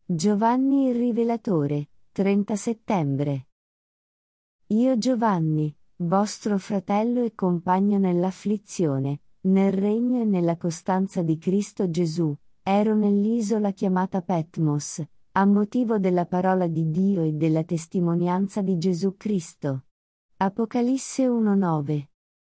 Giovanni il Rivelatore, 30 settembre. Io Giovanni, vostro fratello e compagno nell'afflizione, nel regno e nella costanza di Cristo Gesù, ero nell'isola chiamata Patmos, a motivo della parola di Dio e della testimonianza di Gesù Cristo. Apocalisse 1:9.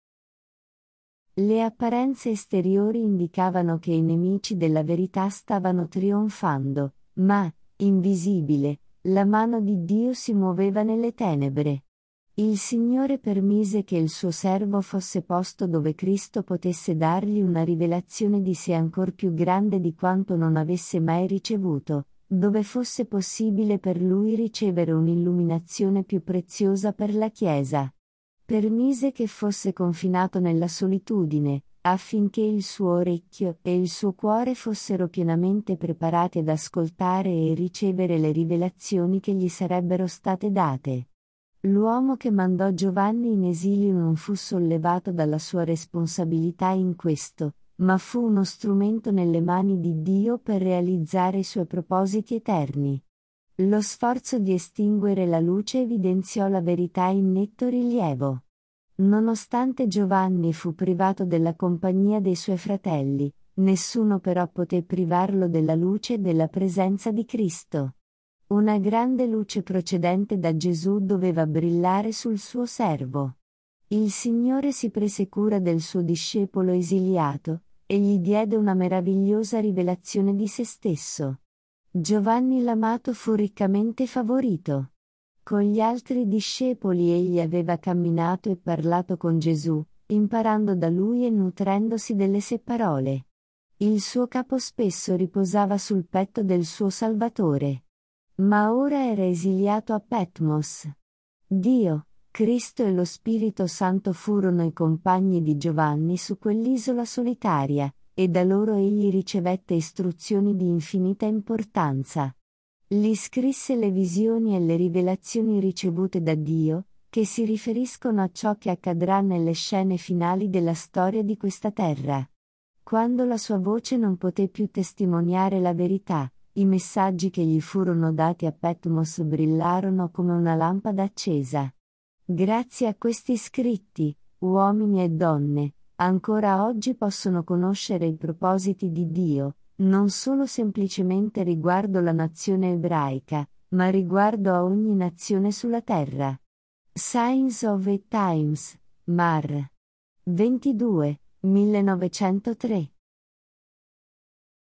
Le apparenze esteriori indicavano che i nemici della verità stavano trionfando, ma, invisibile, la mano di Dio si muoveva nelle tenebre. Il Signore permise che il suo servo fosse posto dove Cristo potesse dargli una rivelazione di sé ancor più grande di quanto non avesse mai ricevuto, dove fosse possibile per lui ricevere un'illuminazione più preziosa per la Chiesa. Permise che fosse confinato nella solitudine, affinché il suo orecchio e il suo cuore fossero pienamente preparati ad ascoltare e ricevere le rivelazioni che gli sarebbero state date. L'uomo che mandò Giovanni in esilio non fu sollevato dalla sua responsabilità in questo, ma fu uno strumento nelle mani di Dio per realizzare i suoi propositi eterni. Lo sforzo di estinguere la luce evidenziò la verità in netto rilievo. Nonostante Giovanni fu privato della compagnia dei suoi fratelli, nessuno però poté privarlo della luce e della presenza di Cristo. Una grande luce procedente da Gesù doveva brillare sul suo servo. Il Signore si prese cura del suo discepolo esiliato, e gli diede una meravigliosa rivelazione di se stesso. Giovanni l'amato fu riccamente favorito. Con gli altri discepoli egli aveva camminato e parlato con Gesù, imparando da lui e nutrendosi delle sue parole. Il suo capo spesso riposava sul petto del suo Salvatore. Ma ora era esiliato a Patmos. Dio, Cristo e lo Spirito Santo furono i compagni di Giovanni su quell'isola solitaria, e da loro egli ricevette istruzioni di infinita importanza. Gli scrisse le visioni e le rivelazioni ricevute da Dio, che si riferiscono a ciò che accadrà nelle scene finali della storia di questa terra. Quando la sua voce non poté più testimoniare la verità, i messaggi che gli furono dati a Patmos brillarono come una lampada accesa. Grazie a questi scritti, uomini e donne, ancora oggi possono conoscere i propositi di Dio, non solo semplicemente riguardo la nazione ebraica, ma riguardo a ogni nazione sulla terra. Signs of the Times, Mar. 22, 1903